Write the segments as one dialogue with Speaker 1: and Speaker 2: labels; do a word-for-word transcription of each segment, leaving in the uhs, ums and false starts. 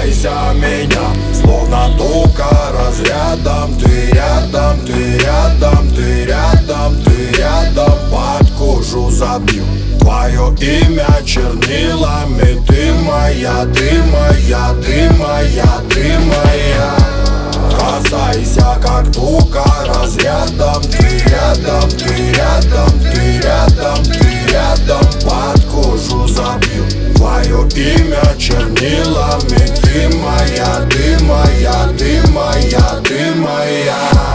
Speaker 1: Касайся меня, словно тока разрядом. Ты рядом, ты рядом, ты рядом, ты рядом. Под кожу забью твое имя чернилами. Ты моя, ты моя, ты моя, ты моя. Касайся как тока разрядом. Ты рядом, ты рядом, ты рядом, ты рядом. Под кожу забью твое имя чернилами. Ты моя, ты моя, ты моя, ты моя.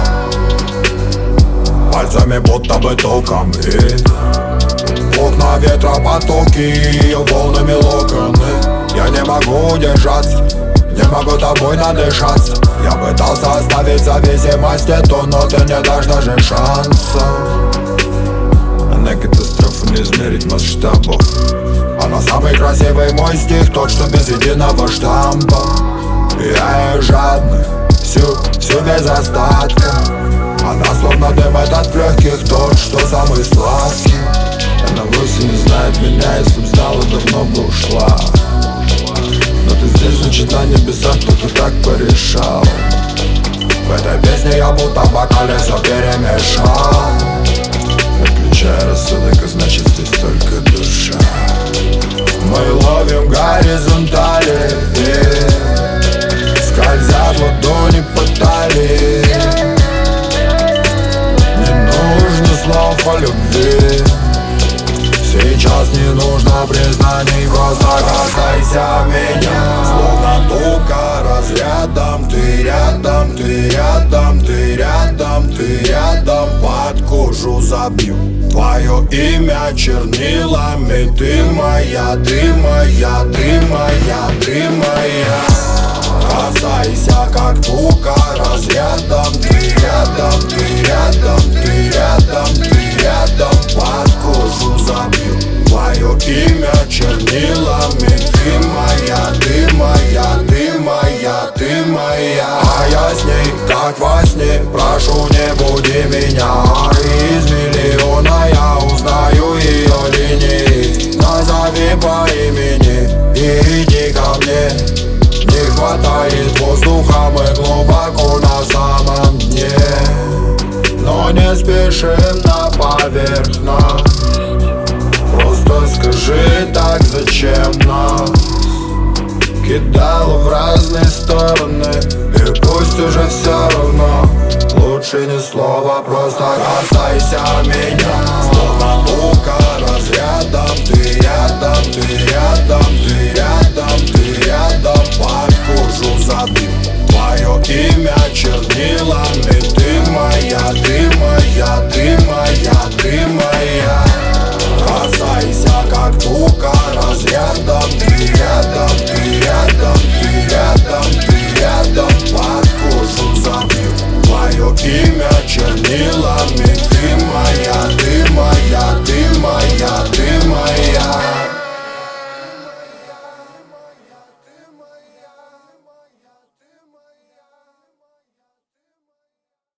Speaker 1: Пальцами будто бы током бьет. Окна ветра потоки, волнами локоны. Я не могу удержаться, не могу тобой надышаться. Я пытался оставить зависимость эту, но ты не дашь даже шанса.
Speaker 2: Она катастрофа, не измерить масштабов.
Speaker 1: Она самый красивый мой стих, тот, что без единого штампа. Я ее жадный, всю, всю без остатка. Она словно дым от легких, тот, что самый сладкий.
Speaker 2: Она вовсе не знает меня, если б знала, давно бы ушла. Но ты здесь, значит на небесах кто-то так порешал.
Speaker 1: В этой песне я будто в бокале все перемешал.
Speaker 2: Отключая рассудок, а значит здесь только душа.
Speaker 1: Мы ловим горизонтали, скользят ладони по талии. Не нужно слов о любви, сейчас не нужно признаний. Просто касайся меня, словно тока разрядом. Ты рядом, ты рядом, ты рядом, ты рядом. Под кожу забью твое имя чернилами. Ты моя, ты моя, ты моя, ты моя. Касайся как тока разрядом. Ты рядом, ты рядом, ты рядом, ты рядом. Под кожу забью твое имя чернилами. Ты моя, ты моя, ты моя, ты моя. А я с ней, как во сне, прошу, не буди меня. Из миллиона я узнаю ее линии. Назови по имени и иди ко мне. Не хватает воздуха, мы глубоко на самом дне. Но не спешим на поверхность. Просто скажи так, зачем нас кидало в разные стороны. И пусть уже все равно, лучше ни слова, просто касайся меня. Словно тока разрядом. Ты рядом, ты рядом, ты